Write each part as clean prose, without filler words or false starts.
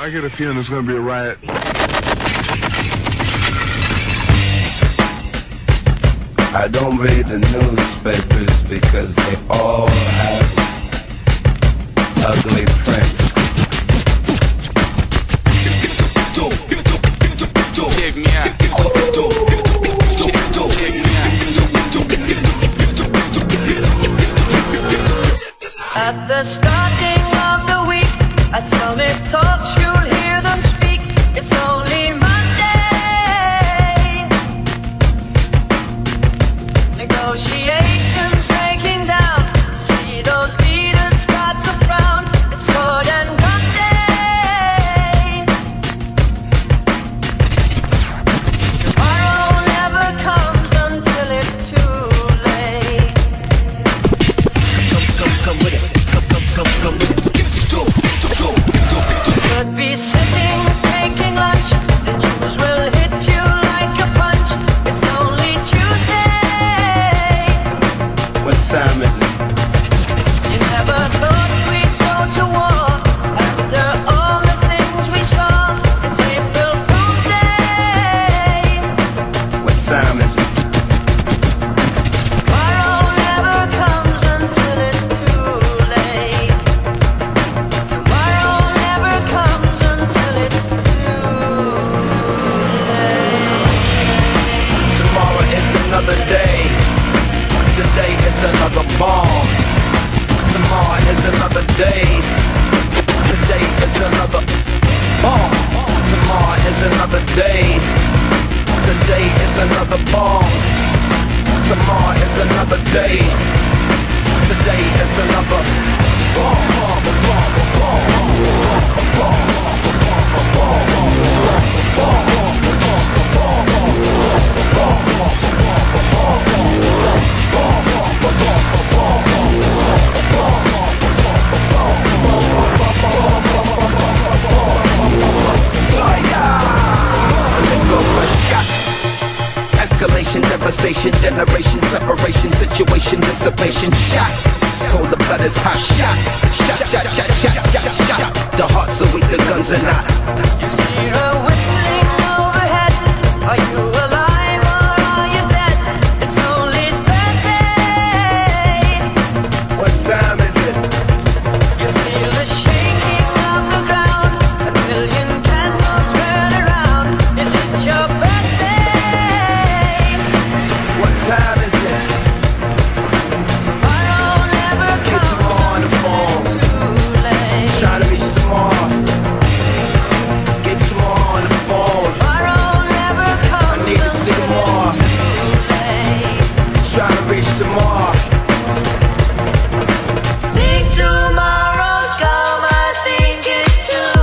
I get a feeling there's gonna be a riot. I don't read the newspapers because they all have ugly prints. Check me out. At the starting of the week, at Summit Talks, you'll hear them speak. It's only Monday. Negotiations breaking down. See those leaders start to frown. It's sword and gun day. Tomorrow never comes until it's too late. Come with it. Come with it. Could be sitting, taking lunch. The news will hit you like a punch. It's only Tuesday. What time is it? You never thought we'd go to war after all the things we saw. It's April Fool's Day. What time is it? Tomorrow never comes until it's too late. Tomorrow never comes until it's too late. Tomorrow is another day. Today is another bomb. Tomorrow is another day. Today is another bomb. Tomorrow is another day. Today is another bomb. Tomorrow is another day. Today is another bomb. Escalation, devastation, generation, separation, situation, dissipation, shot. Cold, the blood is hot, shot. Shot, shot, shot, shot, shot, shot. The hearts are weak, the guns are not. You hear a whistling overhead. Are you alive or are you dead? It's only Thursday. What time is it? You feel the shaking of the ground. A million candles burn around. Is it your birthday? What time is it? Tomorrow never Get comes tomorrow on the phone. too late. Trying to reach tomorrow. Get tomorrow on the phone. Tomorrow never comes I need to see tomorrow. too late. Trying to reach tomorrow. Think tomorrow's come, I think it too.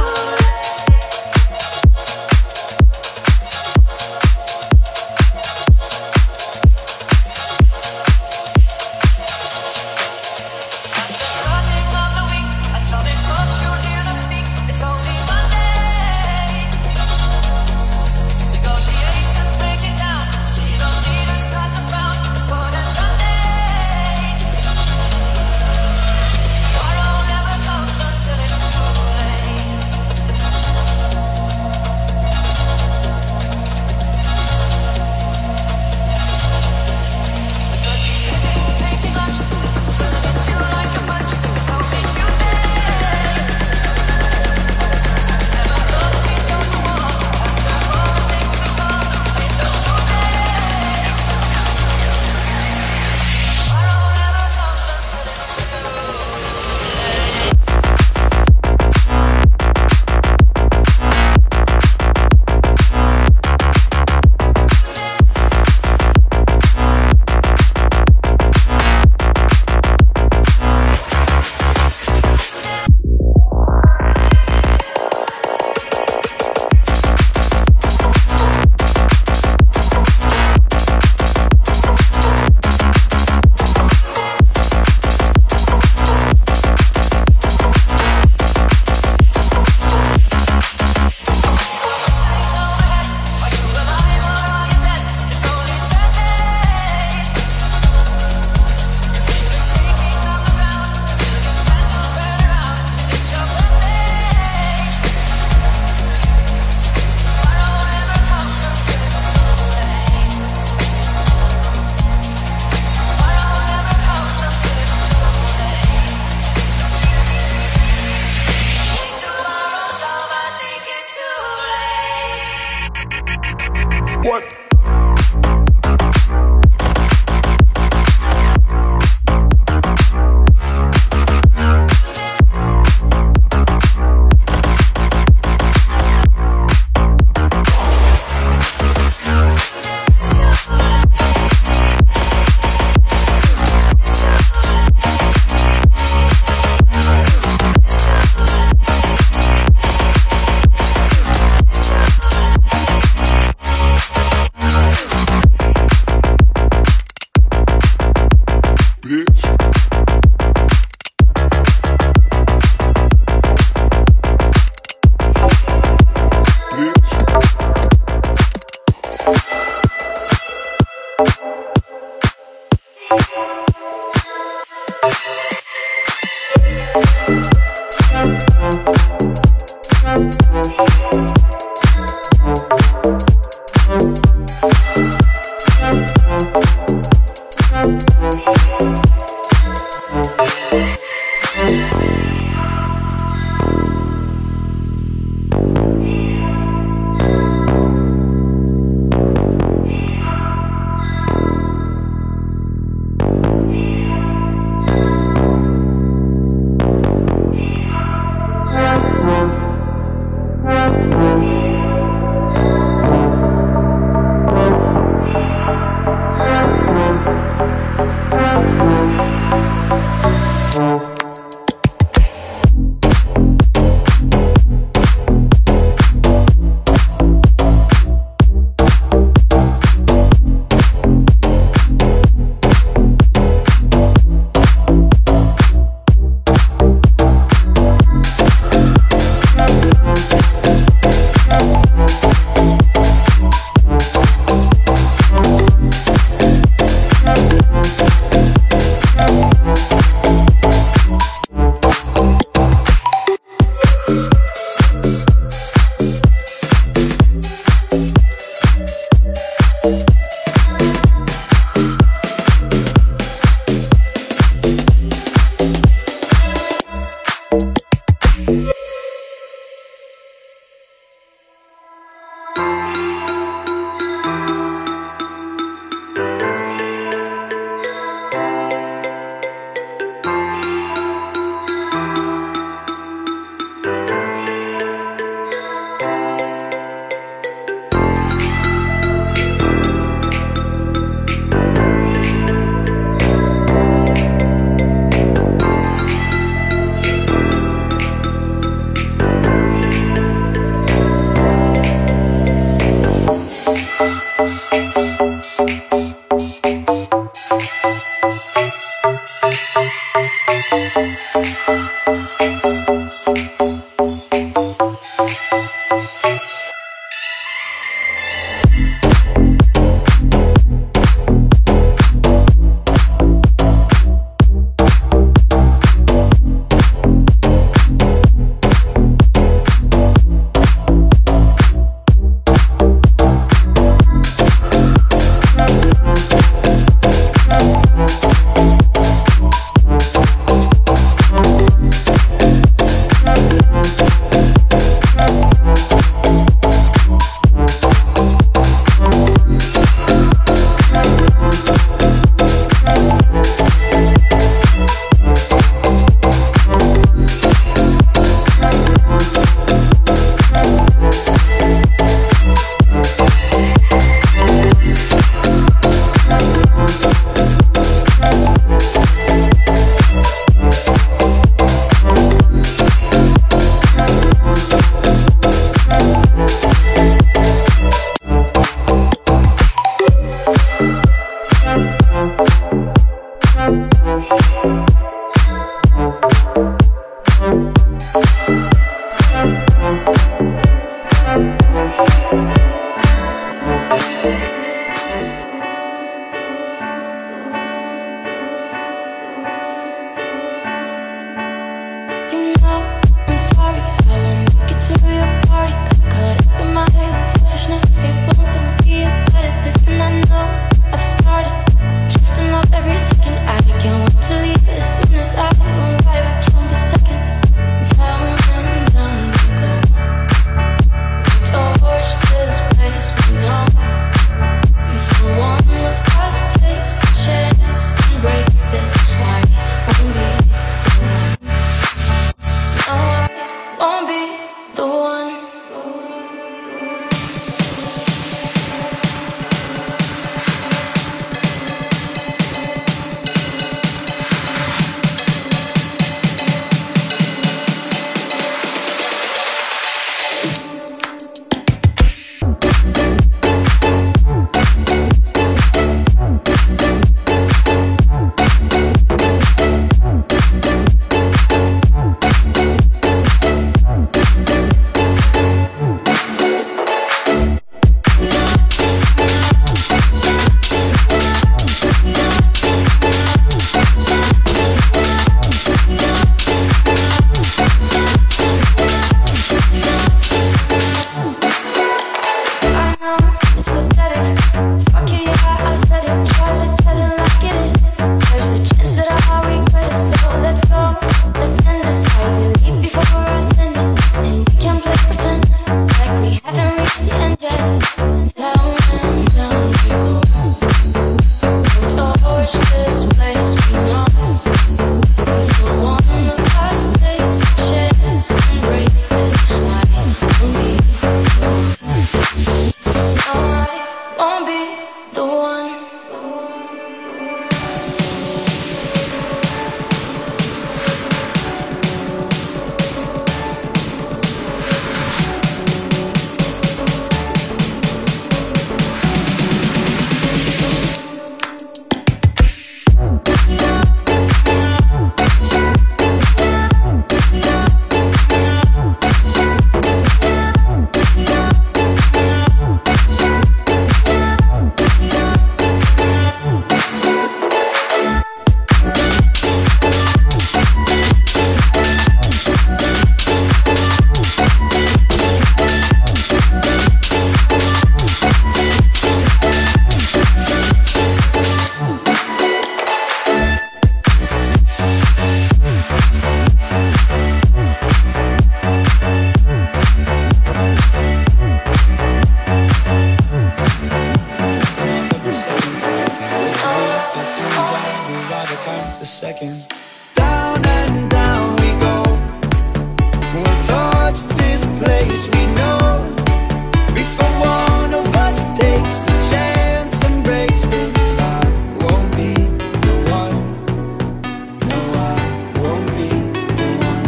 never count the second. Down and down we go. We'll touch this place we know. Before one of us takes a chance and breaks this, I won't be the one. No, I won't be the one.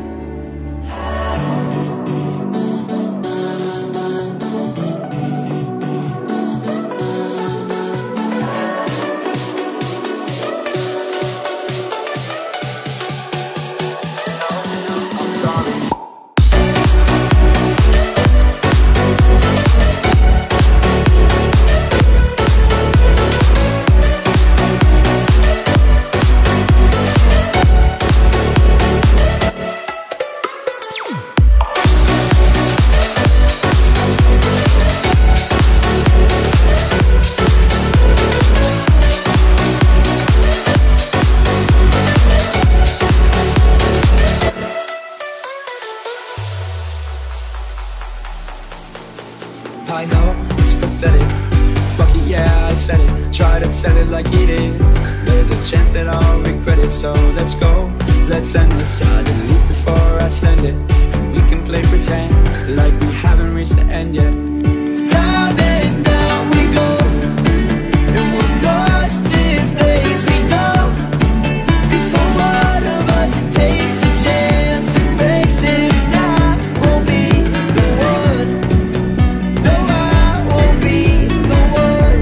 I know it's pathetic. Fuck it, yeah, I said it. Try to tell it like it is. There's a chance that I'll regret it. So let's go, let's end this. I delete before I send it, and we can play pretend like we haven't reached the end yet. Down and down we go, and we'll touch this place we know. Before one of us takes a chance and breaks this, I won't be the one. No, I won't be the one.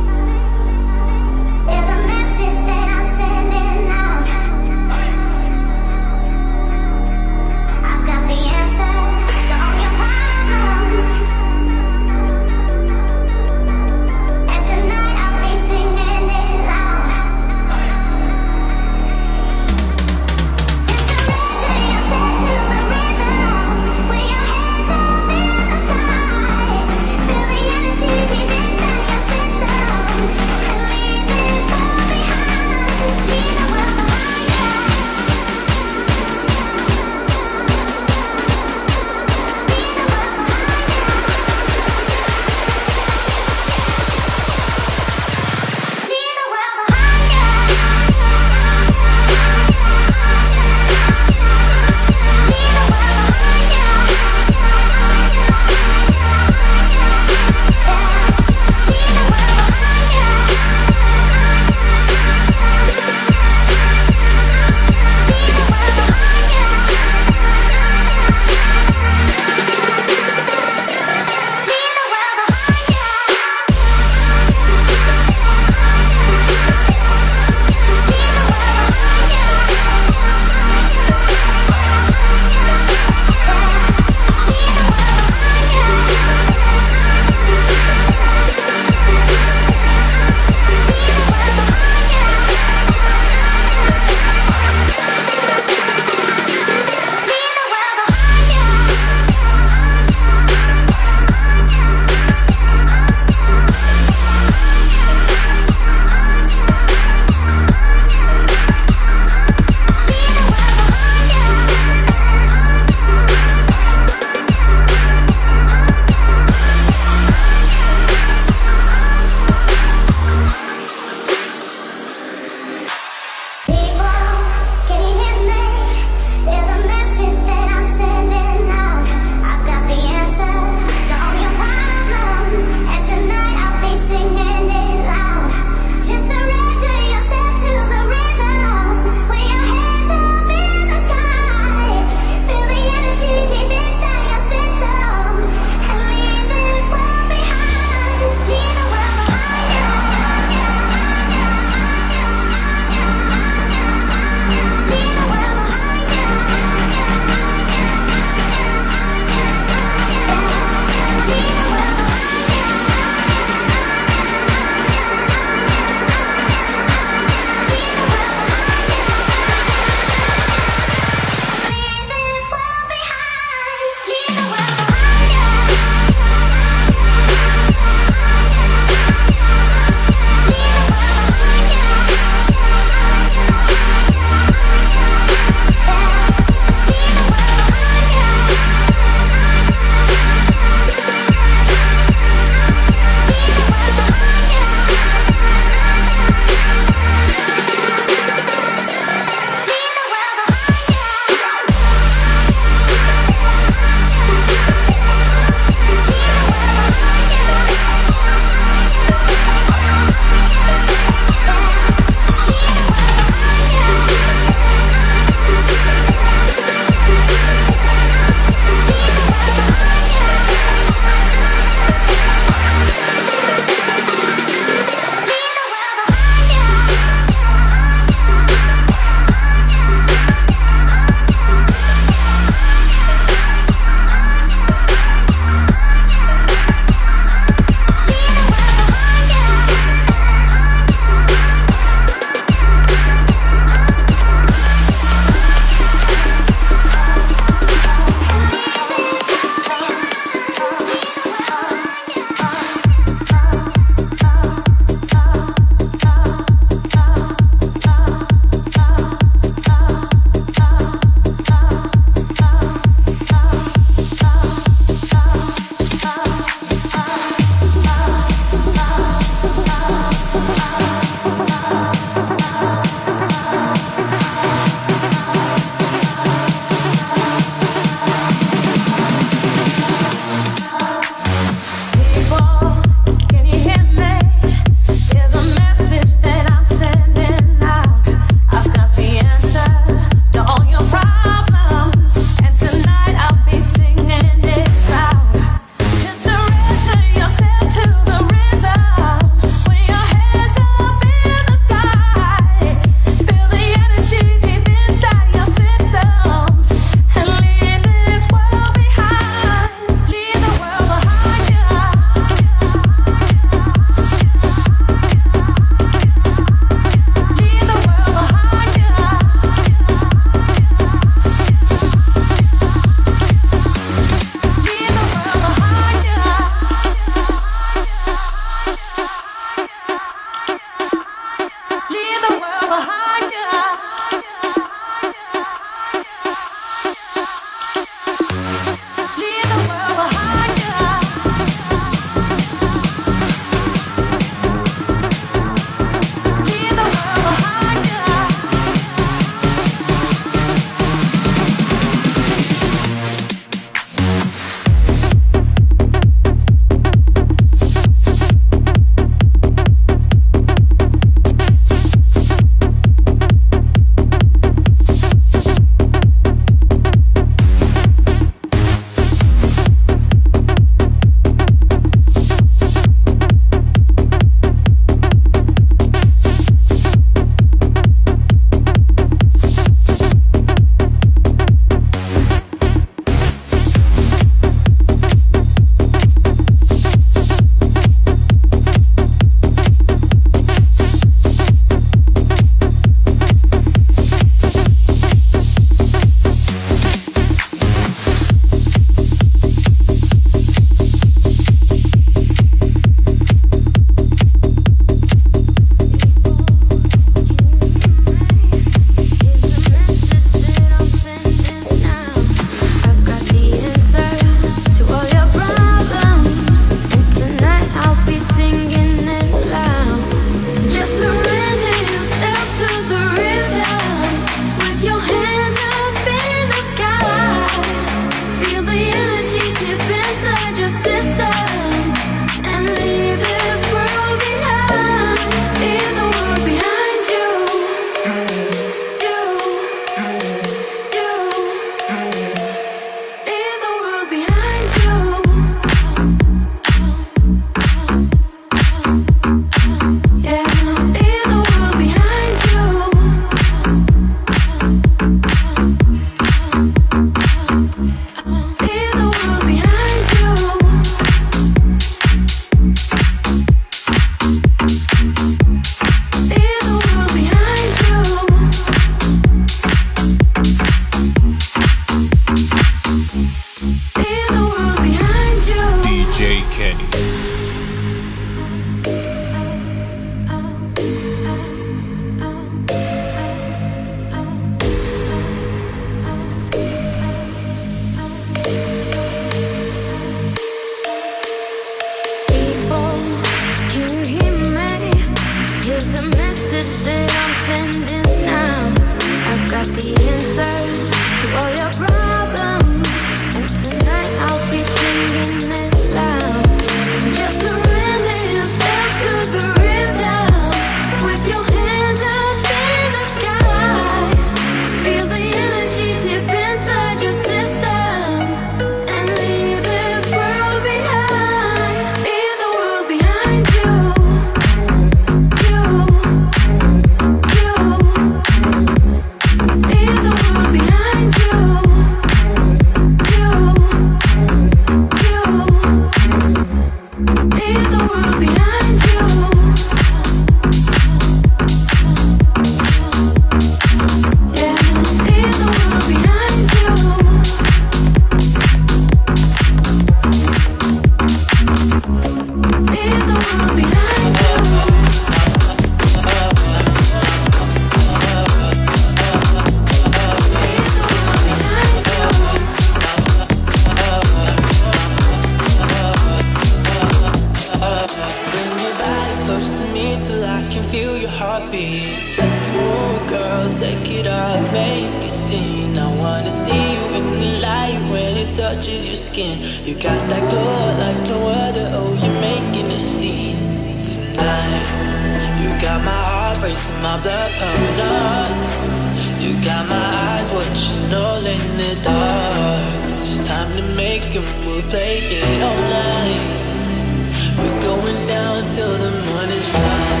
beat. Set the mood, girl, take it up, make a scene. I wanna see you in the light when it touches your skin. You got that glow like no other, oh, you're making a scene tonight. You got my heart racing, my blood pumping up. You got my eyes watching all in the dark. It's time to make a move, play it all night. We're going down till the morning sun.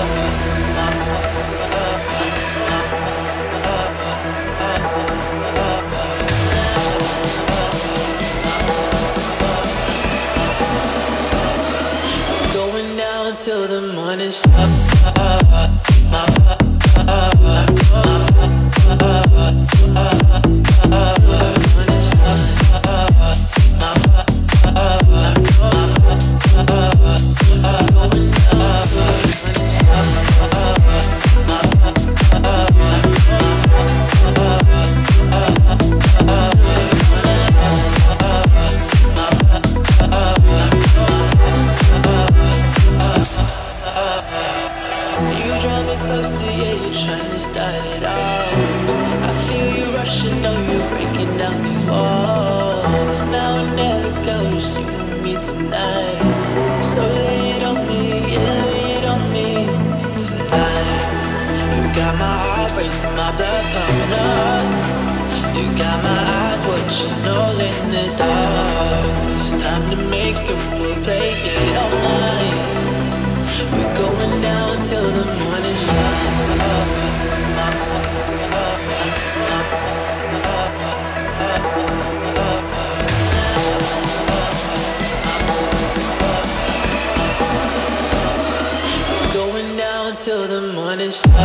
We're going down till the morning sun. Till the morning sun.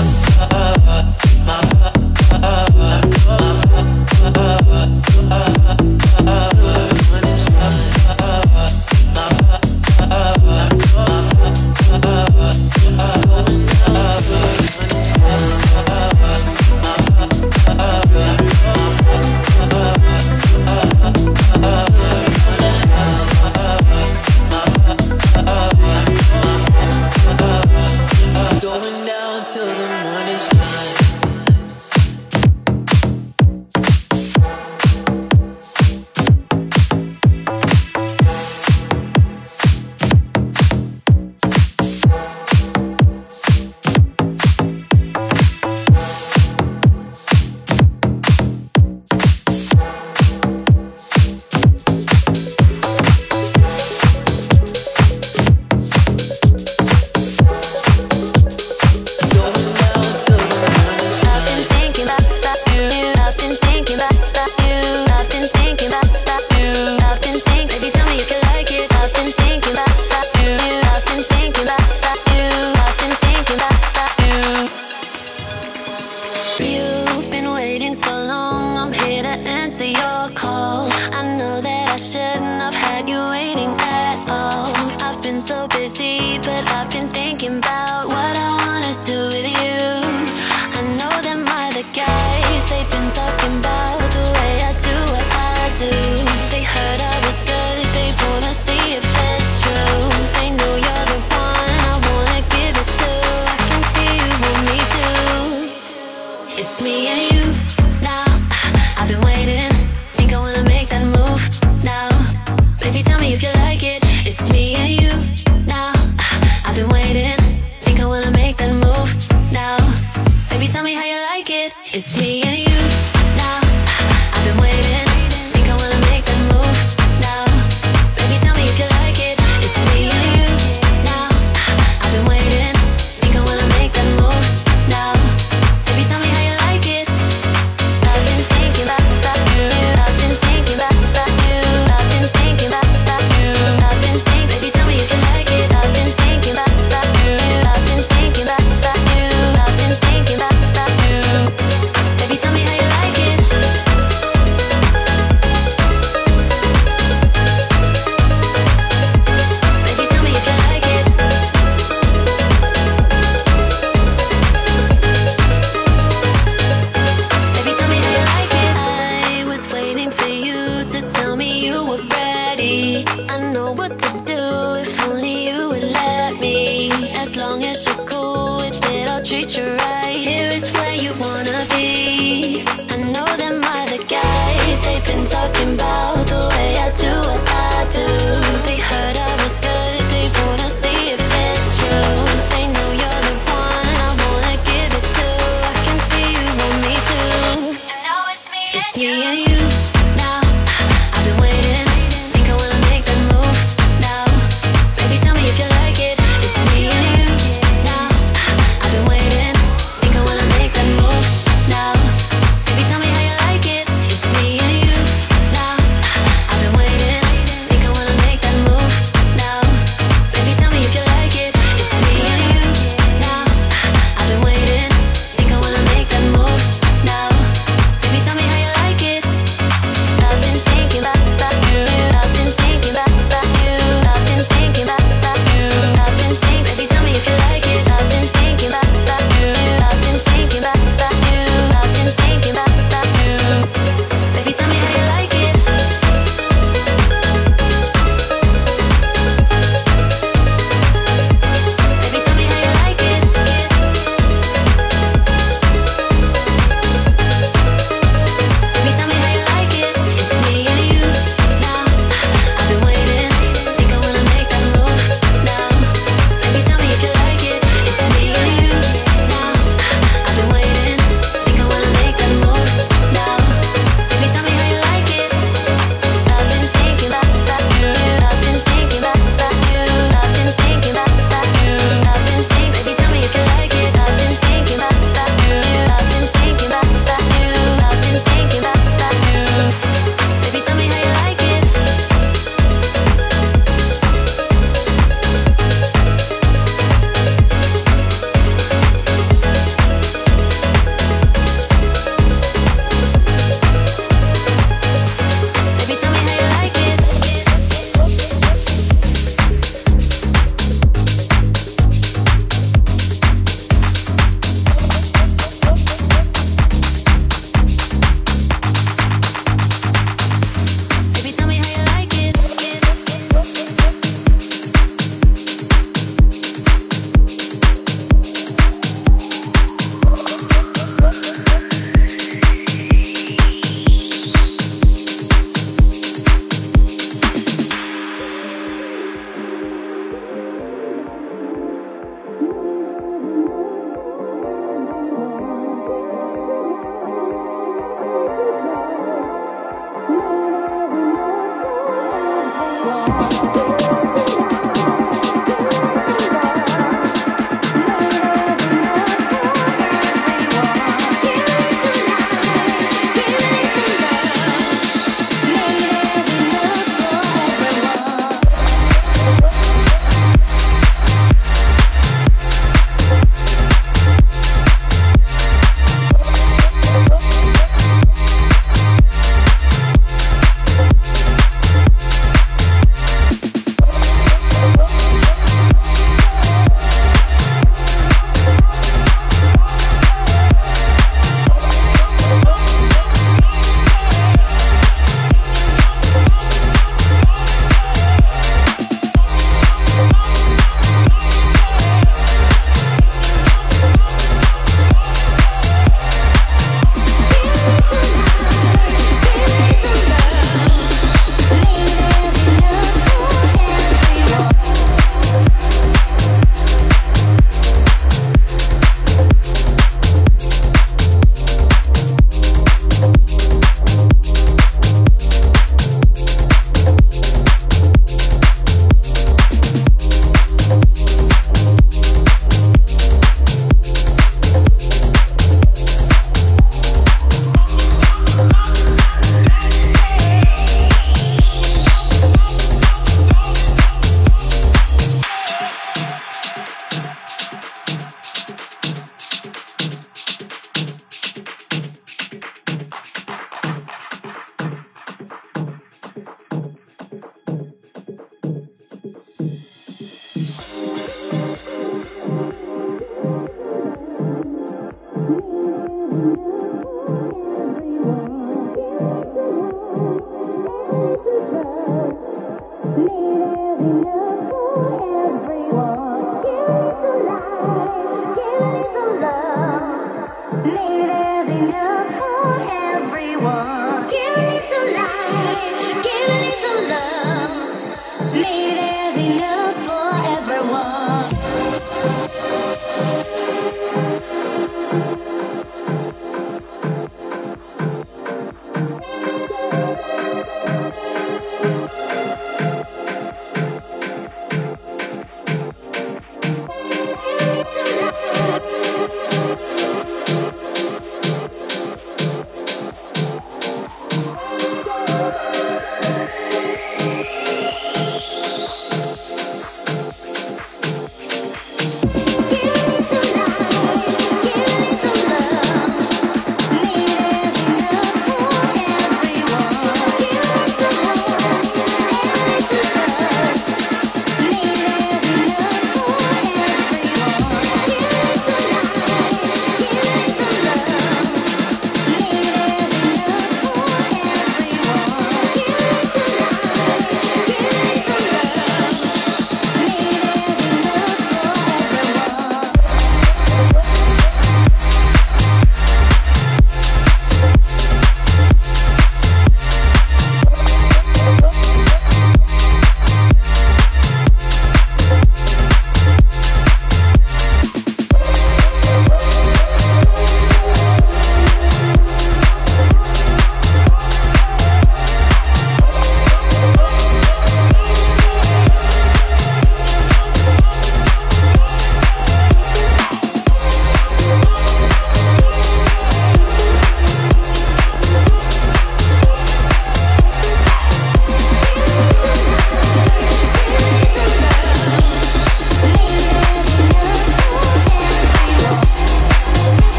Baby,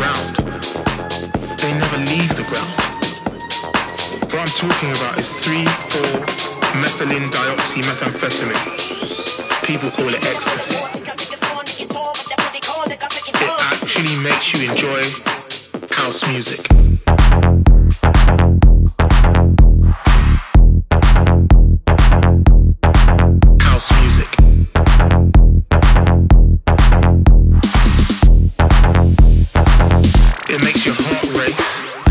around. They never leave the ground. What I'm talking about is 3,4-methylene dioxymethamphetamine. People call it ecstasy. It actually makes you enjoy house music. House music. It makes your heart race.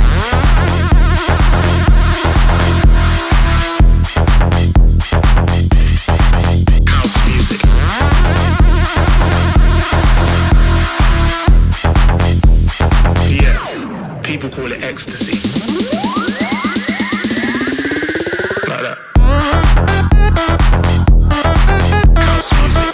House music. Yeah, people call it ecstasy. Like that. House music.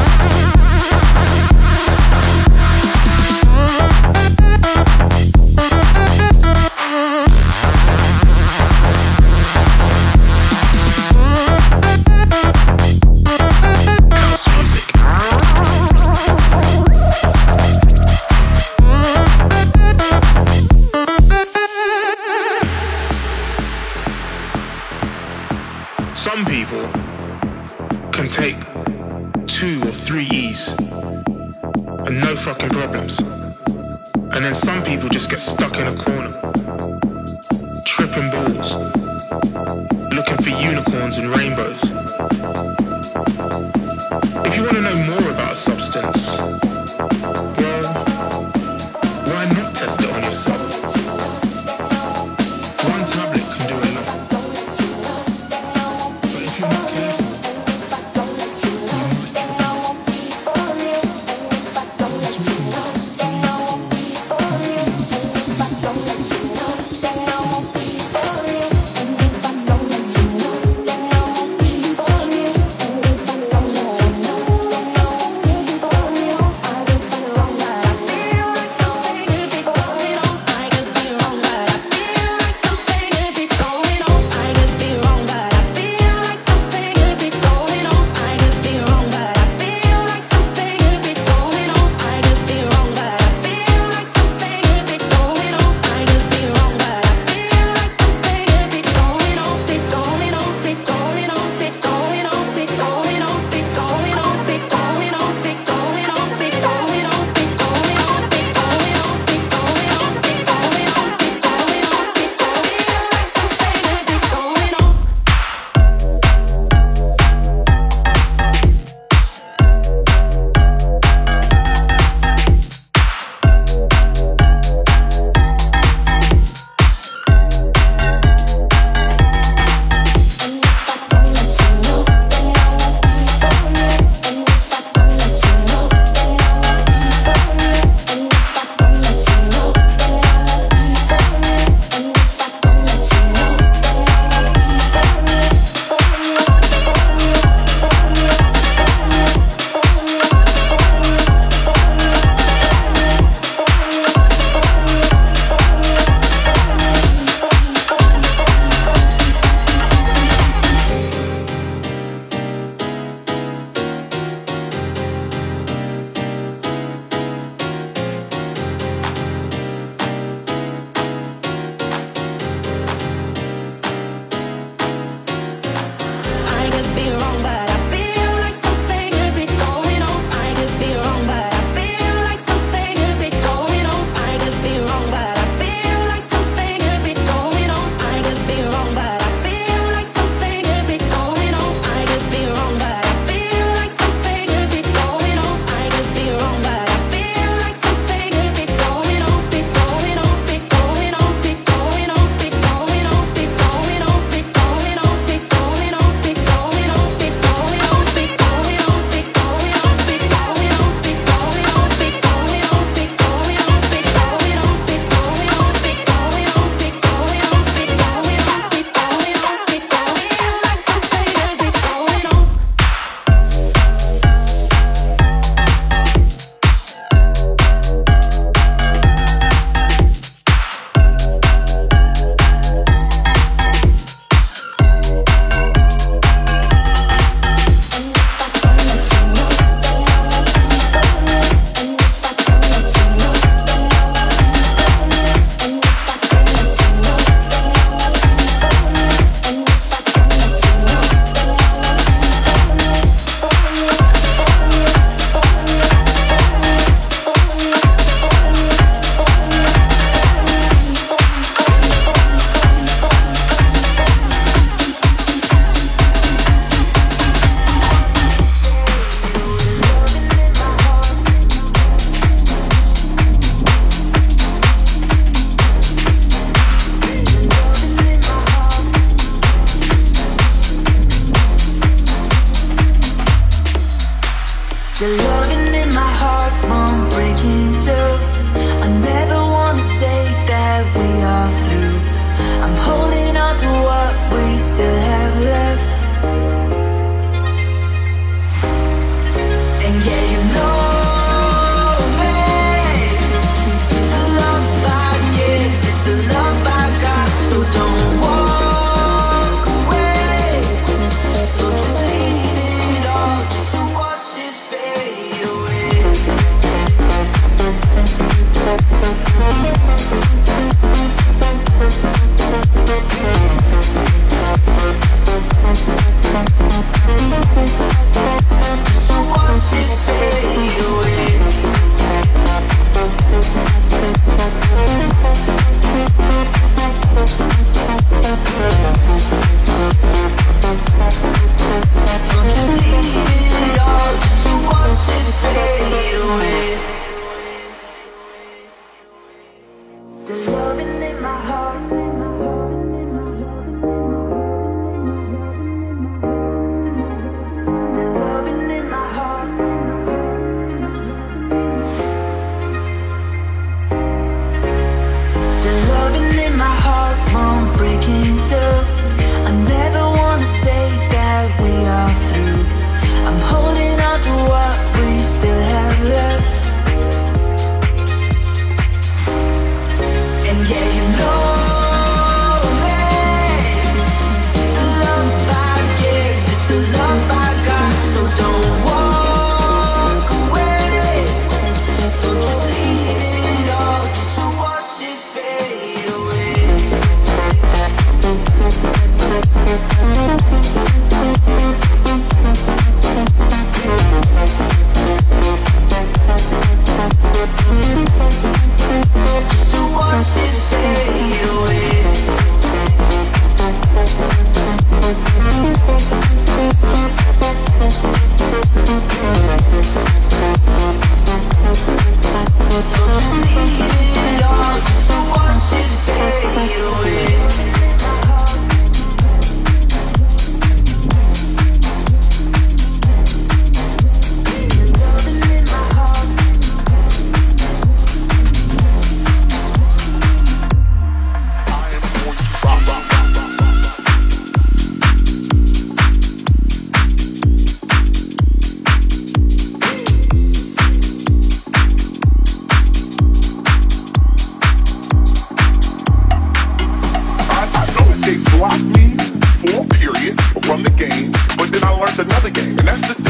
Some people can take 2 or 3 E's and no fucking problems. And then some people just get stuck in a corner, tripping balls, looking for unicorns and rainbows. If you want to know more about a substance, well, why not test it on yourself? One tablet can do a lot. But if you're not careful,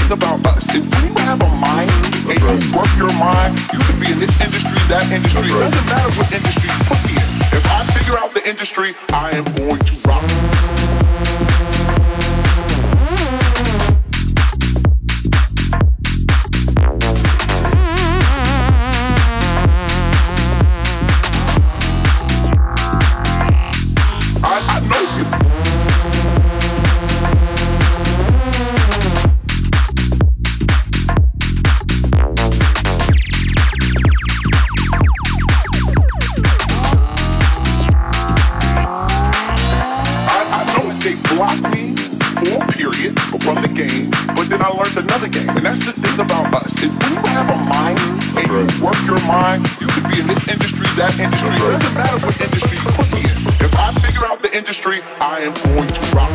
thing about us is when you have a mind and you work your mind, you can be in this industry, that industry. It doesn't matter what industry you put me in. If I figure out the industry, I am going to rock. I know you. I know they blocked me for a period from the game, but then I learned another game. And that's the thing about us, is when you have a mind and you work your mind, you can be in this industry, that industry. It doesn't matter what industry you put me in. If I figure out the industry, I am going to rock.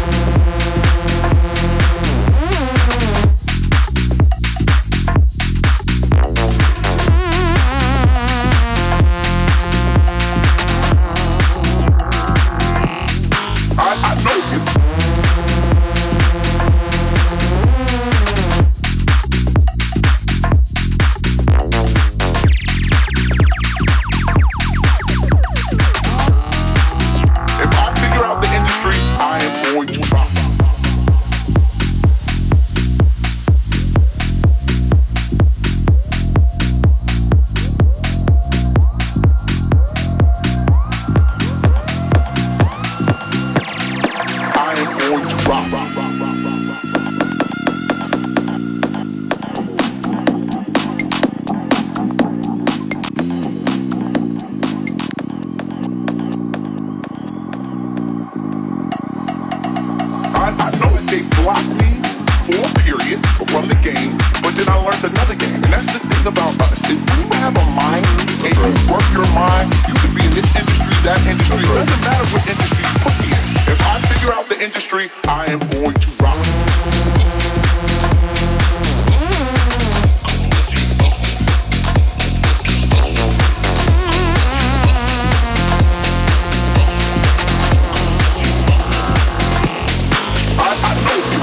I know you. If I figure out the industry, I am going to rock. I am going to rock. I know that they blocked me for a period from the game, but then I learned another game. And that's the thing about us, is when you have a mind and you work your mind, you can be in this industry, that industry. It doesn't matter what industry you put me in. If I figure out the industry, I am going to rock. I know you.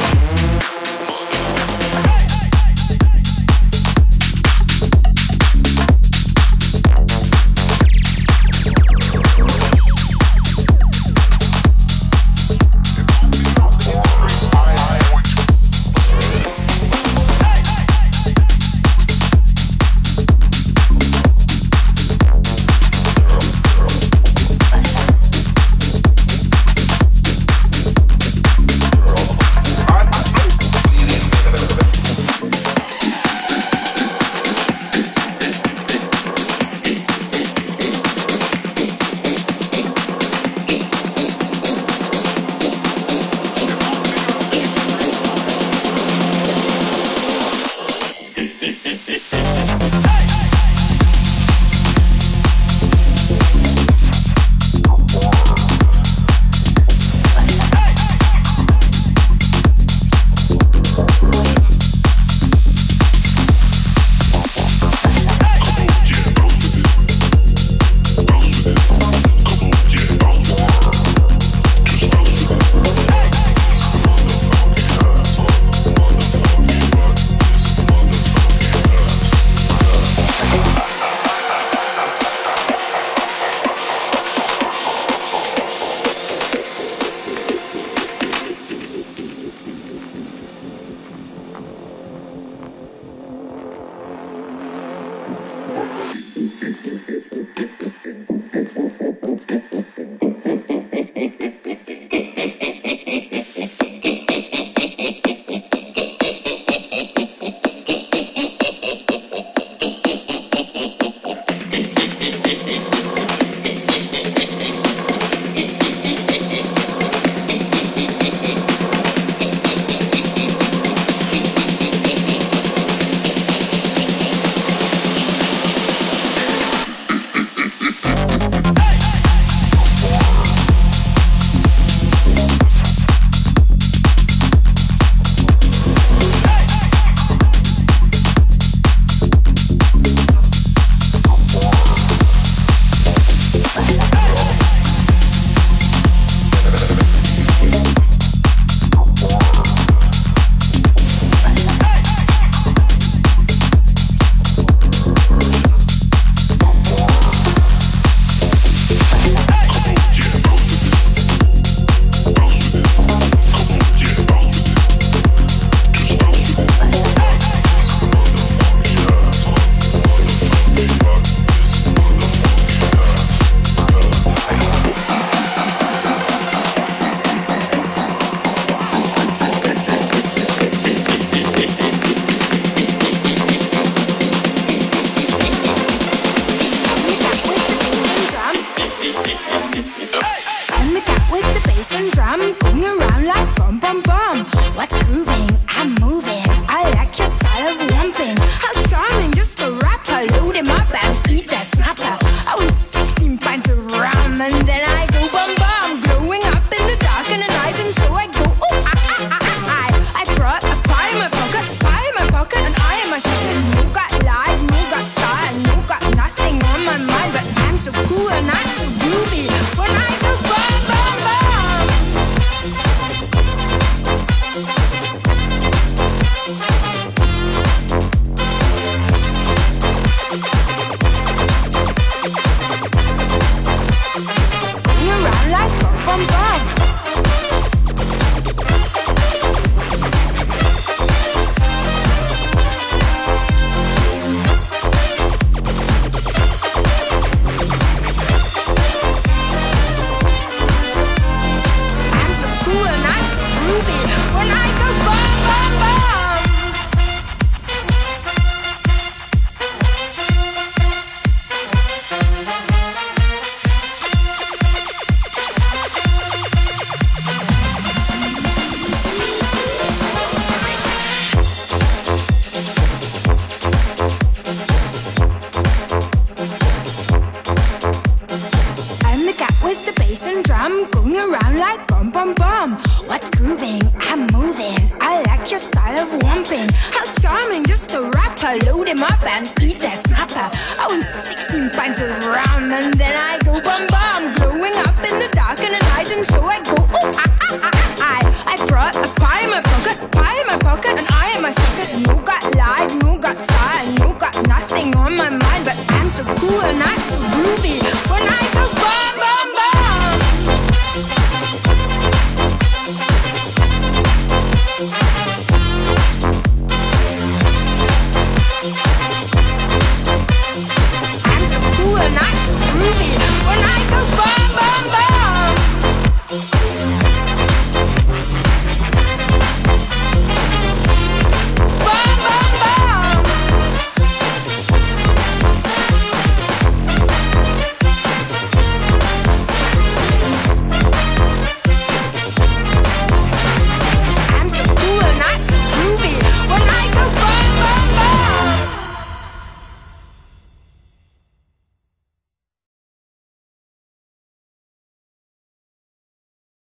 bum bum. I'm so cool and I'm so groovy when I go bum bum bum. I'm the cat with the bass and drum, going around like bum bum bum. What's grooving? I'm moving. I like your style of womping. How charming, just a rapper. Load him up and eat that snapper. I was 16 pints around and then I go bum bum. Glowing up in the dark and the night, and so I go oh I brought a pie in my pocket, and I am a sucker. No got life, no got style, no got nothing on my mind, but I'm so cool and I'm so groovy when